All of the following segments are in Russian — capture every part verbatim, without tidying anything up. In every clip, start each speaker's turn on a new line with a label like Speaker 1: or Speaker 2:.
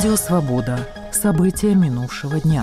Speaker 1: Радио «Свобода». События минувшего дня.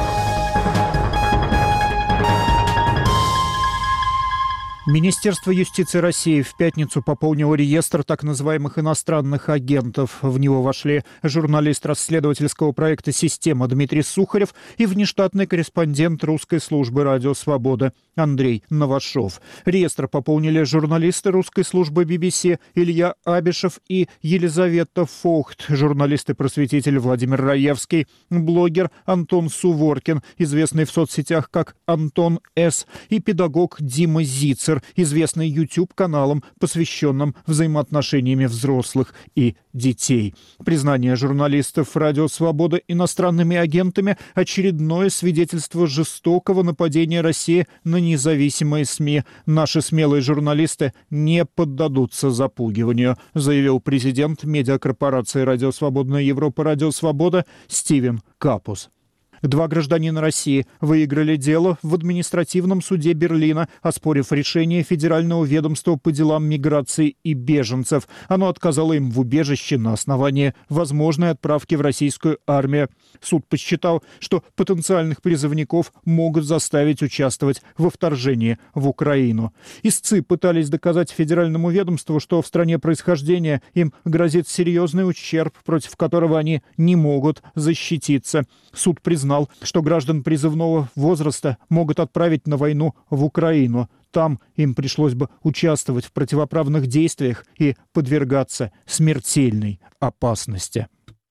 Speaker 2: Министерство юстиции России в пятницу пополнило реестр так называемых иностранных агентов. В него вошли журналист расследовательского проекта «Система» Дмитрий Сухарев и внештатный корреспондент русской службы «Радио Свобода» Андрей Новашов. Реестр пополнили журналисты русской службы би би си Илья Абишев и Елизавета Фохт, журналист и просветитель Владимир Раевский, блогер Антон Суворкин, известный в соцсетях как Антон С., и педагог Дима Зицер, известный YouTube-каналом, посвященным взаимоотношениями взрослых и детей. Признание журналистов «Радио Свобода» иностранными агентами – очередное свидетельство жестокого нападения России на независимые СМИ. Наши смелые журналисты не поддадутся запугиванию, заявил президент медиакорпорации «Радио Свободная Европа» «Радио Свобода» Стивен Капус. Два гражданина России выиграли дело в административном суде Берлина, оспорив решение Федерального ведомства по делам миграции и беженцев. Оно отказало им в убежище на основании возможной отправки в российскую армию. Суд посчитал, что потенциальных призывников могут заставить участвовать во вторжении в Украину. Истцы пытались доказать федеральному ведомству, что в стране происхождения им грозит серьезный ущерб, против которого они не могут защититься. Суд признал, что граждан призывного возраста могут отправить на войну в Украину. Там им пришлось бы участвовать в противоправных действиях и подвергаться смертельной опасности.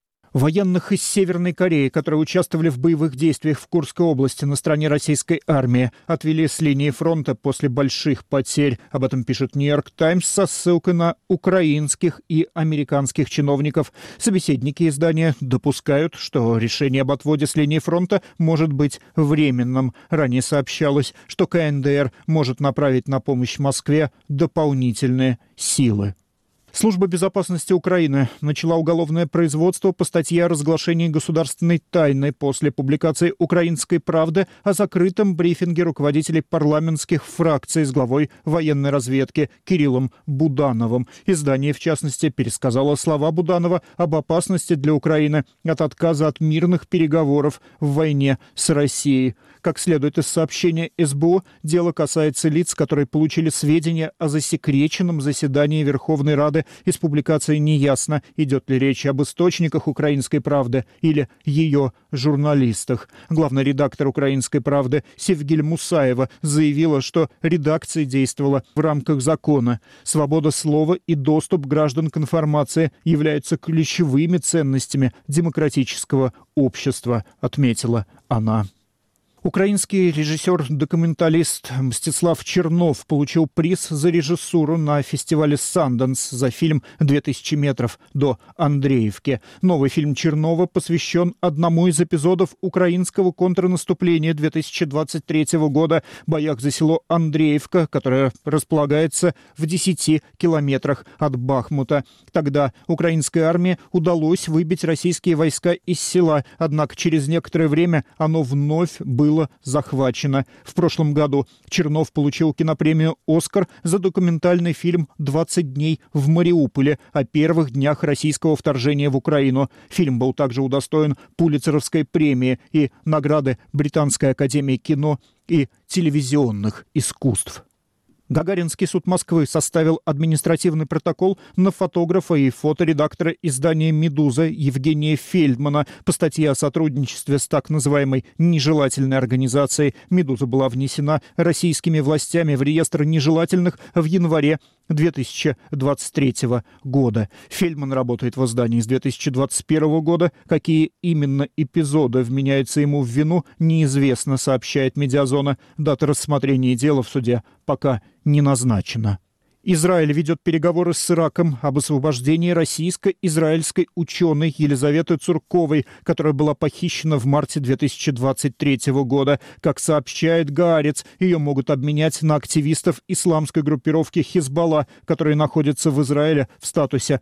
Speaker 2: Военных из Северной Кореи, которые участвовали в боевых действиях в Курской области на стороне российской армии, отвели с линии фронта после больших потерь. Об этом пишет «Нью-Йорк Таймс» со ссылкой на украинских и американских чиновников. Собеседники издания допускают, что решение об отводе с линии фронта может быть временным. Ранее сообщалось, что ка эн дэ эр может направить на помощь Москве дополнительные силы. Служба безопасности Украины начала уголовное производство по статье о разглашении государственной тайны после публикации «Украинской правды» о закрытом брифинге руководителей парламентских фракций с главой военной разведки Кириллом Будановым. Издание, в частности, пересказало слова Буданова об опасности для Украины от отказа от мирных переговоров в войне с Россией. Как следует из сообщения эс бэ о, дело касается лиц, которые получили сведения о засекреченном заседании Верховной Рады. Из публикации неясно, идет ли речь об источниках «Украинской правды» или ее журналистах. Главный редактор «Украинской правды» Севгиль Мусаева заявила, что редакция действовала в рамках закона. Свобода слова и доступ граждан к информации являются ключевыми ценностями демократического общества, отметила она. Украинский режиссер-документалист Мстислав Чернов получил приз за режиссуру на фестивале «Санданс» за фильм «две тысячи метров до Андреевки». Новый фильм Чернова посвящен одному из эпизодов украинского контрнаступления две тысячи двадцать третьего года, боях за село Андреевка, которое располагается в десяти километрах от Бахмута. Тогда украинской армии удалось выбить российские войска из села, однако через некоторое время оно вновь было было захвачено. В прошлом году Чернов получил кинопремию «Оскар» за документальный фильм «двадцать дней в Мариуполе» о первых днях российского вторжения в Украину. Фильм был также удостоен Пулитцеровской премии и награды Британской академии кино и телевизионных искусств. Гагаринский суд Москвы составил административный протокол на фотографа и фоторедактора издания «Медуза» Евгения Фельдмана по статье о сотрудничестве с так называемой нежелательной организацией. «Медуза» была внесена российскими властями в реестр нежелательных в январе две тысячи двадцать третьего года. Фельдман работает в издании с две тысячи двадцать первого года. Какие именно эпизоды вменяются ему в вину, неизвестно, сообщает «Медиазона». Дата рассмотрения дела в суде пока не назначена. Израиль ведет переговоры с Ираком об освобождении российско-израильской ученой Елизаветы Цурковой, которая была похищена в марте две тысячи двадцать третьего года. Как сообщает «Гаарец», ее могут обменять на активистов исламской группировки «Хизбалла», которые находятся в Израиле в статусе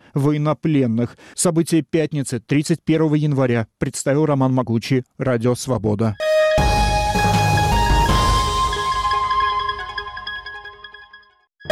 Speaker 2: военнопленных. События пятницы, тридцать первого января, представил Роман Могучий, Радио Свобода.